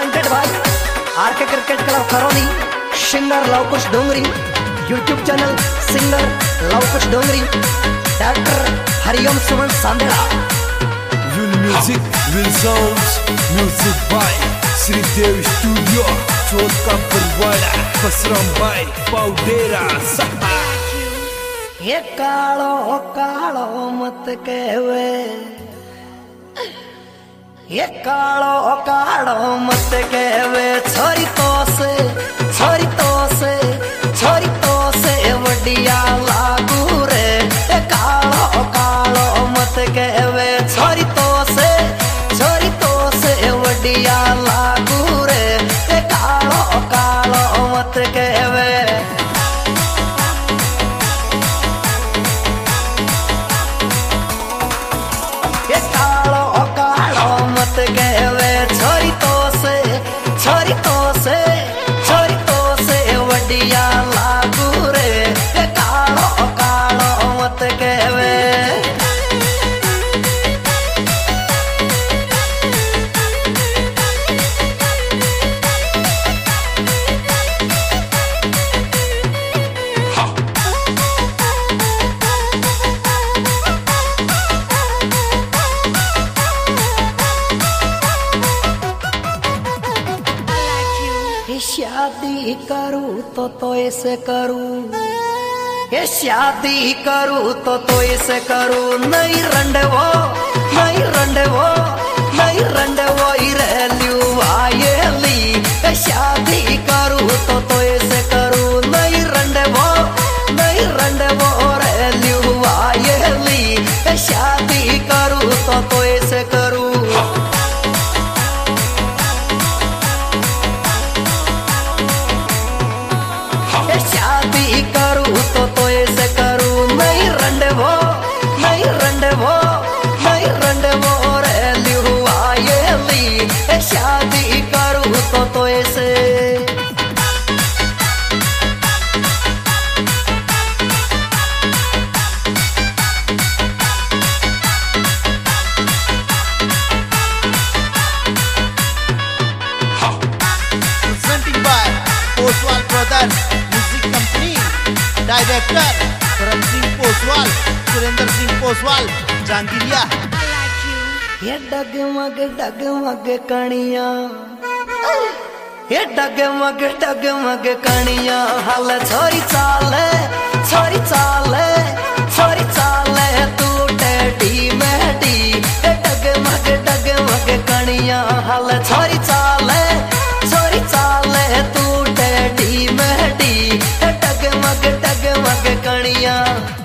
Presented by RK cricket club Kharoni, singer Lavkush Dongri, YouTube channel singer Lavkush Dongri, director Hariom Suman Sandeda. Will music, will sounds, music by Sridev Studio, Chot ka Parwada, Pasram by Paudera Saha। ये कालो कालो मत कहवे, ये कालो कालो मत कहवे, छोरी तो से छोरी तो से छोरी तो से वडिया लागू रे। ये कालो कालो मत कहवे, छोरी तो से वडिया लागू रे। ये कालो कालो मत कहवे। ये कालो कालो मत कहवे, छोरी तो से वडिया लागू रे। ये कालो कालो मत कहवे। शादी करूँ तो ऐसे करूँ, ये शादी करूँ तो ऐसे करूँ। नहीं रंडवो नहीं रंडवो नहीं रंडवो इरेल्यू आयेली। ये शादी करूँ तो ऐसे करूँ। नहीं रंडवो रेल्यू आयेली। ये शादी करूँ तो ऐसे करूँ। शादी करूँ तो ऐसे करूँ। नहीं रंडवो रेल्यू आयेली। शादी करूँ तो ऐसे। Presenting by Poswal Brothers Music Company, Director Karan Singh Poswal, Surender Singh Poswal, Jangiriya। ये डगमग कणिया, ये डगमग कणिया। हाल छोरी चाले तू टेढ़ी मेढ़ी। ये डगमग कणिया। हाल छोरी चाले तू टेढ़ी मेढ़ी। ये डगमग कणिया।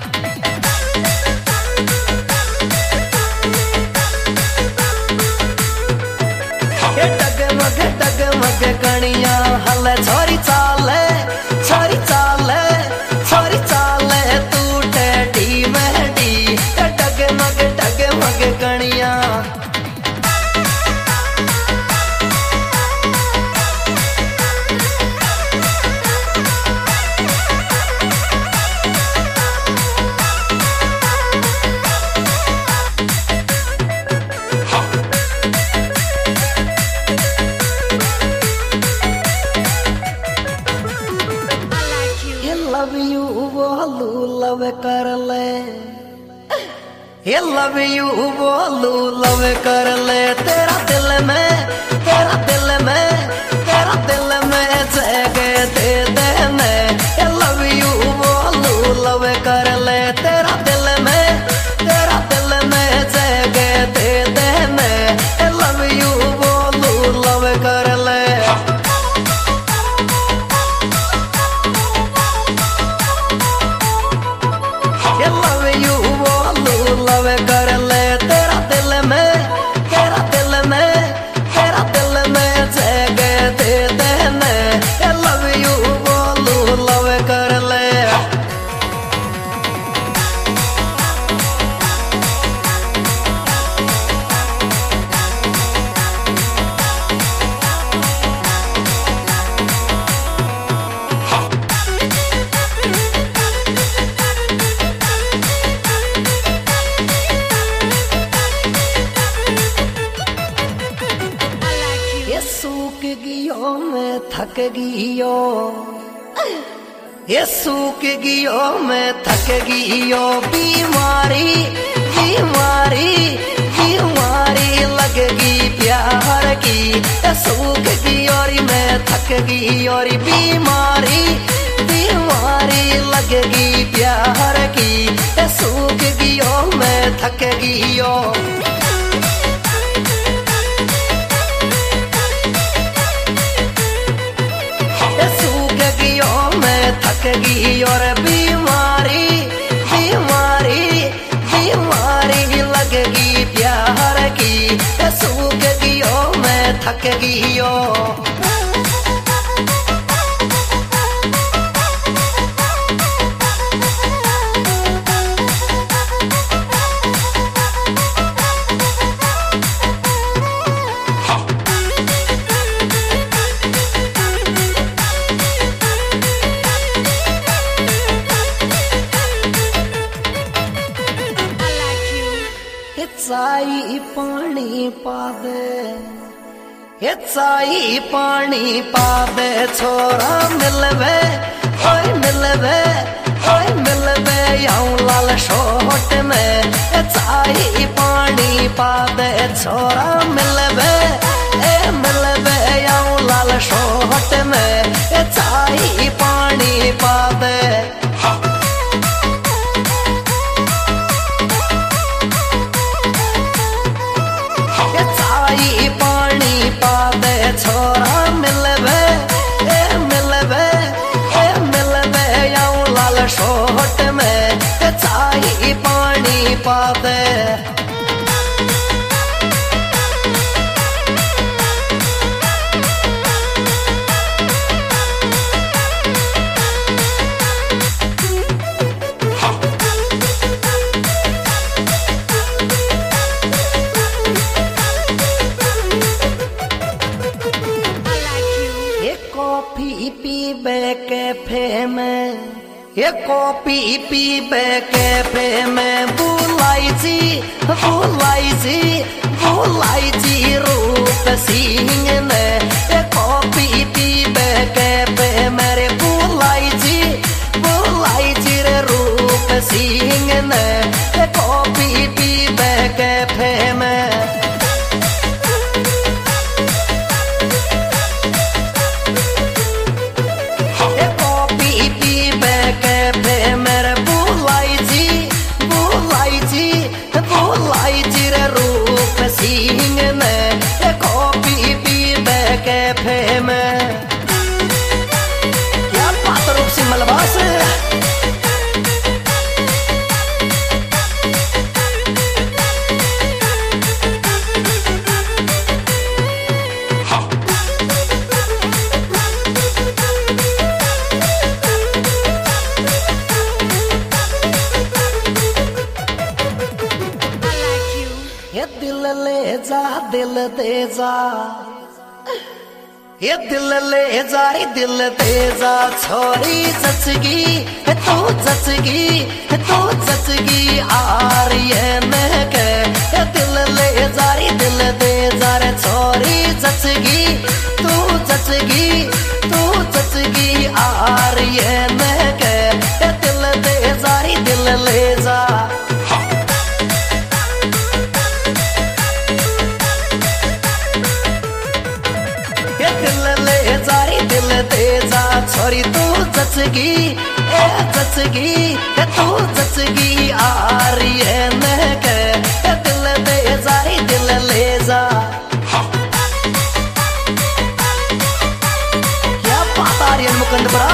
ये डगमग कणिया। हल छोरी चाले तू टेढ़ी मेढ़ी। ये डगमग कणिया। लव यू बोलू लव कर ले, ये लव यू बोलू लव कर ले। तेरा दिल में जगह दे दे मैं। ये लव यू बोलू लव कर ले। तेरा दिल में जगह दे दे मैं। ये लव यू बोलू लव कर ले। लव कर ले। तेरा दिल में सूख गियो मैं थक गियो, ये सूख गियो मैं थक गियो, बीमारी बीमारी बीमारी लगेगी प्यार की। ये सूख गियो री मैं थक गियो री, बीमारी बीमारी लगेगी प्यार की। ये सूख गियो मैं थक गियो। थक गई और बीमारी बीमारी बीमारी लगेगी प्यार की। सूख गियो मैं थक गियो। चाई पानी पा दे, ये चाई पानी पा दे छोरा मिलवे, ओए मिलवे, ओए मिलवे आऊं लाल शोट में। ये चाई पानी पा दे छोरा मिलवे, ए मिलवे आऊं लाल शोट में। ये चाई पानी पा दे। पानी पा दे छोरा मिलवे, ए मिलवे, ए मिलवे आऊं लाल शोट में। चाई पानी पा दे। पीबे कैफे में, ये कॉफी पीबे कैफे में बुलाई जी बुलाई जी बुलाई जी रूप सिंह ने। ये कॉफी पीबे कैफे मेरे बुलाई जी रे रूप सिंह ने। ये कॉफी पीबे कैफे में। सिंह ने कॉफी पीबे कैफे में। क्या बात रूप सिंह मलबा से। ये दिल ले जा दिल दे जा, ये दिल ले जा रे दिल दे जा छोरी जचगी तू जचगी तू जचगी आर्यन के। ये दिल ले जा रे दिल दे जा रे छोरी जचगी तू जचगी तू जचगी आर्यन के। ये दिल दे जा रे दिल ले जा। दिल दे जा छोरी तू जचगी ए जचगी तू जचगी आर्यन के। दिल दे जा दिल ले जा। क्या बात आर्यन मुकुंद बरा।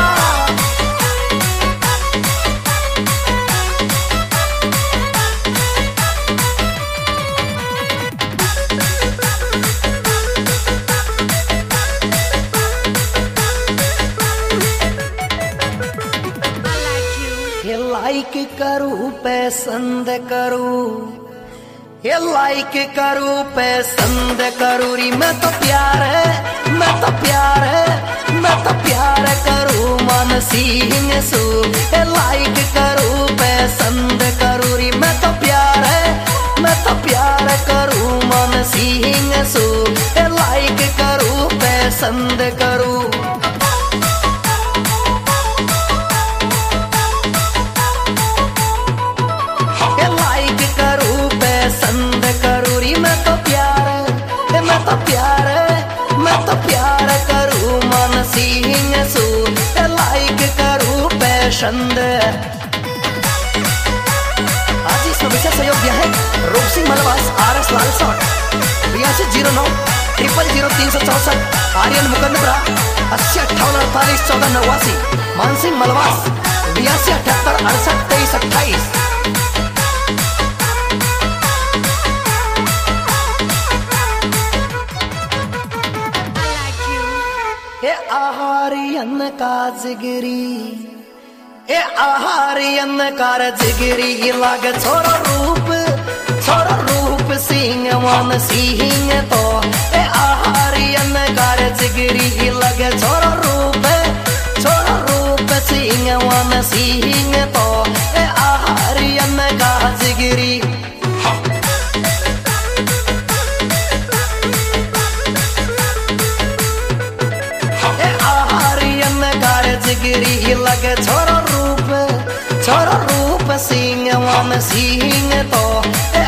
लाइक करूं पसंद करूं, ये लाइक करूं पसंद करूं री। मैं तो प्यार है मैं तो प्यार है मैं तो प्यार करूं मन सिंह सू। ये लाइक करूं पसंद करूं री। मैं तो प्यार है मैं तो प्यार करूं मन सिंह सू। ये लाइक करूं पसंद करूं। लाइक करूं पसंद करूं री मैं तो प्यार करूं मन सिंह सू लाइक करूं पसंद। आज इसमें विशेष सहयोग दिया है रूप सिंह मलवास RS लालसोट 8209000364 आर्यन मुकंदपुरा 8058481489 मानसिंह मलवास 8278682328। आहारियन का जिगरी आहारियन का जिगरी लाग छोरा रूप सिंह वन सिंह तो आहारियन का जिगरी लग छोरा रूप सिंह वन सिंह तो आहारियन का जिगरी। जिगरी लगे छोरा रूप सिंह वन सिंह तो